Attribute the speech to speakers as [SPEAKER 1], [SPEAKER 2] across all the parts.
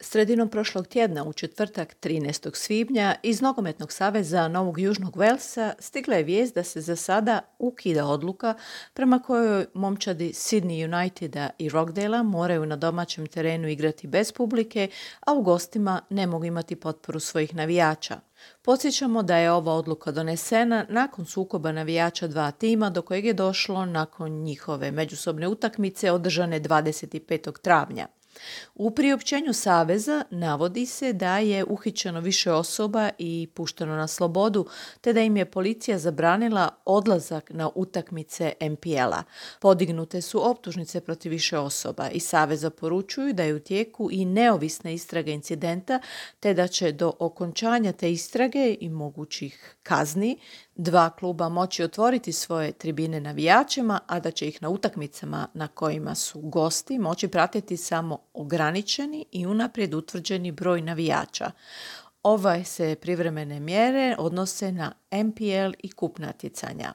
[SPEAKER 1] Sredinom prošlog tjedna, u četvrtak 13. svibnja, iz Nogometnog saveza Novog Južnog Velsa stigla je vijest da se za sada ukida odluka prema kojoj momčadi Sydney Uniteda i Rockdalea moraju na domaćem terenu igrati bez publike, a u gostima ne mogu imati potporu svojih navijača. Podsjećamo da je ova odluka donesena nakon sukoba navijača dva tima do kojeg je došlo nakon njihove međusobne utakmice održane 25. travnja. U priopćenju Saveza navodi se da je uhićeno više osoba i pušteno na slobodu, te da im je policija zabranila odlazak na utakmice NPL-a. Podignute su optužnice protiv više osoba i Saveza poručuju da je u tijeku i neovisna istraga incidenta, te da će do okončanja te istrage i mogućih kazni dva kluba moći otvoriti svoje tribine navijačima, a da će ih na utakmicama na kojima su gosti moći pratiti samo ograničeni i unaprijed utvrđeni broj navijača. Ove se privremene mjere odnose na NPL i kup natjecanja.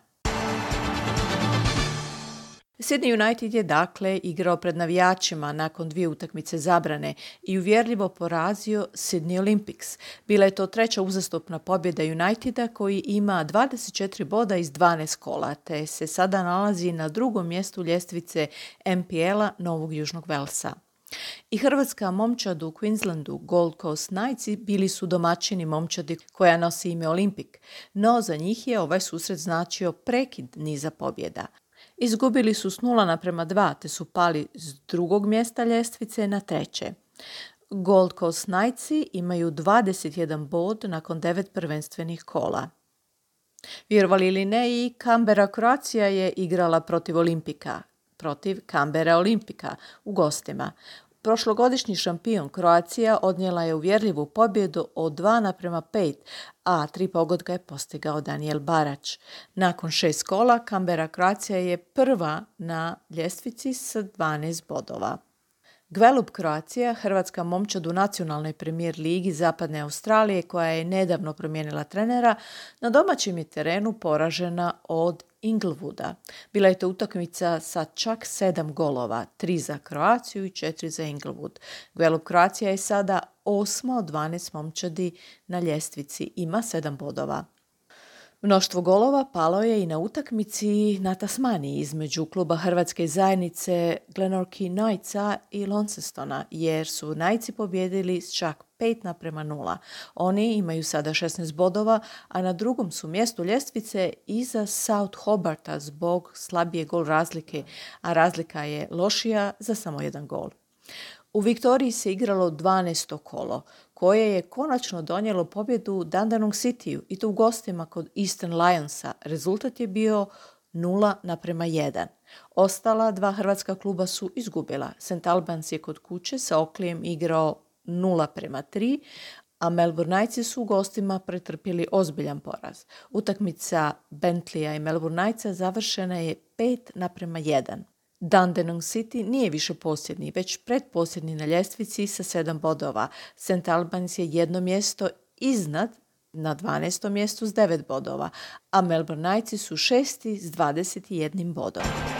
[SPEAKER 1] Sydney United je dakle igrao pred navijačima nakon 2 utakmice zabrane i uvjerljivo porazio Sydney Olympics. Bila je to 3. uzastopna pobjeda Uniteda koji ima 24 boda iz 12 kola, te se sada nalazi na 2. mjestu ljestvice NPL-a Novog Južnog Velsa. I hrvatska momčad u Queenslandu, Gold Coast Knights, bili su domaćini momčadi koja nosi ime Olympic, no za njih je ovaj susret značio prekid niza pobjeda. Izgubili su s 0:2, te su pali s 2. mjesta ljestvice na 3. Gold Coast Knights imaju 21 bod nakon 9 prvenstvenih kola. Vjerovali ili ne, i Canberra Croatia je igrala protiv Canberra Olimpika u gostima. Prošlogodišnji šampion Croatia odnijela je uvjerljivu pobjedu od 2:5, a 3 pogotka je postigao Daniel Barač. Nakon 6 kola, Canberra Croatia je prva na ljestvici sa 12 bodova. Gwelup Croatia, hrvatska momčad u nacionalnoj premijer ligi Zapadne Australije koja je nedavno promijenila trenera, na domaćem je terenu poražena od Inglewooda. Bila je to utakmica sa čak 7 golova, 3 za Croaciju i 4 za Inglewood. Gwelup Croatia je sada 8. od 12 momčadi na ljestvici, ima 7 bodova. Mnoštvo golova palo je i na utakmici na Tasmaniji između kluba hrvatske zajednice Glenorchy Knightsa i Launcestona, jer su Knightsi pobjedili s čak 5:0. Oni imaju sada 16 bodova, a na 2. su mjestu ljestvice iza South Hobarta zbog slabije gol razlike, a razlika je lošija za samo 1 gol. U Viktoriji se igralo 12. kolo, koje je konačno donijelo pobjedu Dandenong Cityu i to u gostima kod Eastern Lionsa. Rezultat je bio 0:1. Ostala 2 hrvatska kluba su izgubila. St. Albans je kod kuće sa Oakleyem igrao 0:3, a Melbourne Knightsi su u gostima pretrpjeli ozbiljan poraz. Utakmica Bentleya i Melbourne Knightsa završena je 5:1. Dandenong City nije više posljednji, već pretposljednji na ljestvici sa 7 bodova. St. Albans je 1 mjesto iznad na 12. mjestu s 9 bodova, a Melbourne Knightsi su 6. s 21 bodom.